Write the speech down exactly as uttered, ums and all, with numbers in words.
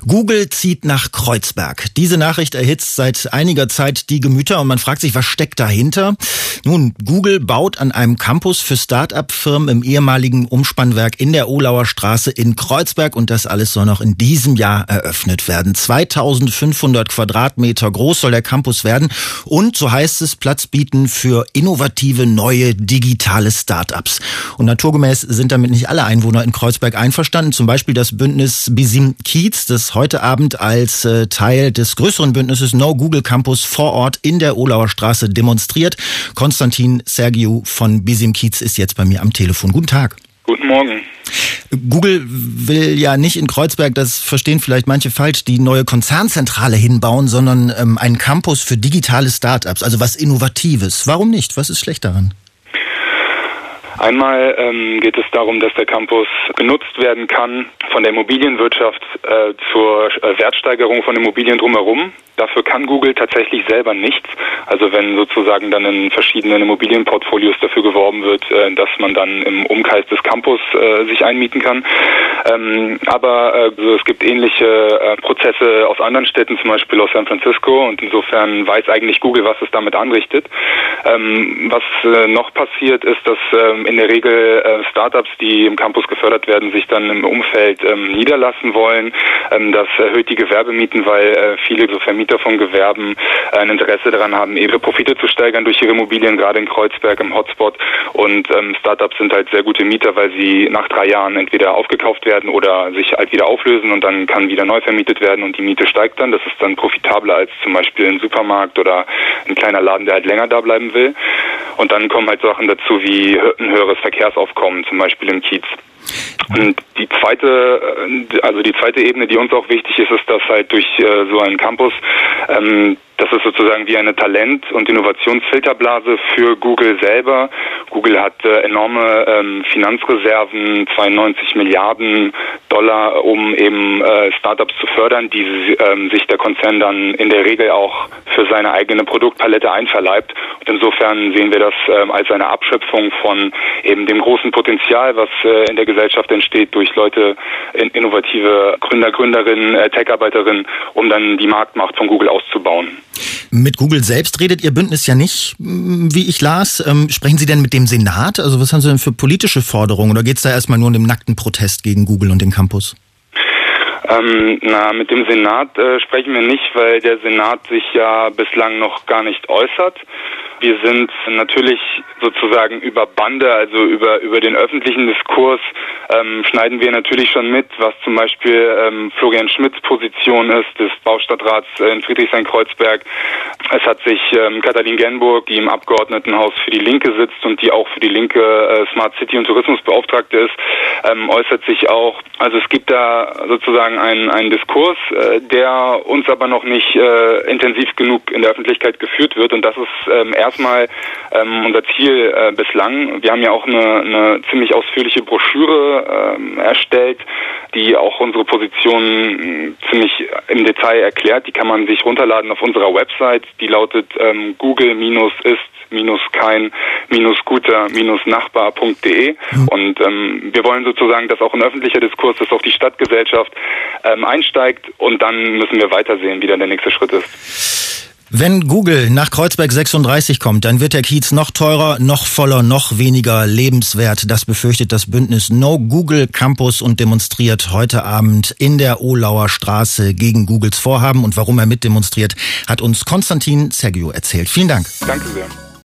Google zieht nach Kreuzberg. Diese Nachricht erhitzt seit einiger Zeit die Gemüter und man fragt sich, was steckt dahinter? Nun, Google baut an einem Campus für Start-up-Firmen im ehemaligen Umspannwerk in der Ohlauer Straße in Kreuzberg und das alles soll noch in diesem Jahr eröffnet werden. zweitausendfünfhundert Quadratmeter groß soll der Campus werden und, so heißt es, Platz bieten für innovative, neue, digitale Start-ups. Und naturgemäß sind damit nicht alle Einwohner in Kreuzberg einverstanden. Zum Beispiel das Bündnis Bizim Kiez, das heute Abend als äh, Teil des größeren Bündnisses No Google Campus vor Ort in der Ohlauer Straße demonstriert. Konstantin Sergiu von Bizim Kiez ist jetzt bei mir am Telefon. Guten Tag. Guten Morgen. Google will ja nicht in Kreuzberg, das verstehen vielleicht manche falsch, die neue Konzernzentrale hinbauen, sondern ähm, einen Campus für digitale Start-ups, also was Innovatives. Warum nicht? Was ist schlecht daran? Einmal ähm, geht es darum, dass der Campus genutzt werden kann von der Immobilienwirtschaft äh, zur äh, Wertsteigerung von Immobilien drumherum. Dafür kann Google tatsächlich selber nichts. Also wenn sozusagen dann in verschiedenen Immobilienportfolios dafür geworben wird, äh, dass man dann im Umkreis des Campus äh, sich einmieten kann. Ähm, aber äh, also es gibt ähnliche äh, Prozesse aus anderen Städten, zum Beispiel aus San Francisco. Und insofern weiß eigentlich Google, was es damit anrichtet. Ähm, was äh, noch passiert, ist, dass ähm, in der Regel äh, Startups, die im Campus gefördert werden, sich dann im Umfeld ähm, niederlassen wollen. Ähm, das erhöht die Gewerbemieten, weil äh, viele so Vermieter von Gewerben äh, ein Interesse daran haben, ihre Profite zu steigern durch ihre Immobilien, gerade in Kreuzberg im Hotspot. Und ähm, Startups sind halt sehr gute Mieter, weil sie nach drei Jahren entweder aufgekauft werden oder sich halt wieder auflösen und dann kann wieder neu vermietet werden und die Miete steigt dann. Das ist dann profitabler als zum Beispiel ein Supermarkt oder ein kleiner Laden, der halt länger da bleiben will. Und dann kommen halt Sachen dazu wie ein höheres Verkehrsaufkommen, zum Beispiel im Kiez. Und die zweite, also die zweite Ebene, die uns auch wichtig ist, ist, dass halt durch äh, so einen Campus, ähm, das ist sozusagen wie eine Talent- und Innovationsfilterblase für Google selber. Google hat äh, enorme ähm, Finanzreserven, zweiundneunzig Milliarden Dollar, um eben äh, Startups zu fördern, die ähm, sich der Konzern dann in der Regel auch für seine eigene Produktpalette einverleibt. Und insofern sehen wir das ähm, als eine Abschöpfung von eben dem großen Potenzial, was äh, in der Gesellschaft entsteht durch Leute, in, innovative Gründer, Gründerinnen, äh, Tech-Arbeiterinnen, um dann die Marktmacht von Google auszubauen. Mit Google selbst redet Ihr Bündnis ja nicht, wie ich las. Ähm, sprechen Sie denn mit dem Senat? Also was haben Sie denn für politische Forderungen? Oder geht es da erstmal nur um den nackten Protest gegen Google und den Campus? Ähm, na, mit dem Senat äh, sprechen wir nicht, weil der Senat sich ja bislang noch gar nicht äußert. Wir sind natürlich sozusagen über Bande, also über über den öffentlichen Diskurs, ähm, schneiden wir natürlich schon mit, was zum Beispiel ähm, Florian Schmidts Position ist, des Baustadtrats in Friedrichshain-Kreuzberg. Es hat sich ähm, Katalin Genburg, die im Abgeordnetenhaus für die Linke sitzt und die auch für die Linke äh, Smart City und Tourismusbeauftragte ist, ähm, äußert sich auch. Also es gibt da sozusagen einen, einen Diskurs, äh, der uns aber noch nicht äh, intensiv genug in der Öffentlichkeit geführt wird und das ist ähm, erst Erstmal ähm, unser Ziel äh, bislang. Wir haben ja auch eine, eine ziemlich ausführliche Broschüre ähm, erstellt, die auch unsere Position äh, ziemlich im Detail erklärt. Die kann man sich runterladen auf unserer Website. Die lautet ähm, google-ist-kein-guter-nachbar punkt de mhm. und ähm, wir wollen sozusagen, dass auch ein öffentlicher Diskurs, dass auch die Stadtgesellschaft ähm, einsteigt und dann müssen wir weitersehen, wie dann der nächste Schritt ist. Wenn Google nach Kreuzberg sechsunddreißig kommt, dann wird der Kiez noch teurer, noch voller, noch weniger lebenswert. Das befürchtet das Bündnis No Google Campus und demonstriert heute Abend in der Ohlauer Straße gegen Googles Vorhaben. Und warum er mitdemonstriert, hat uns Konstantin Sergiu erzählt. Vielen Dank. Danke sehr.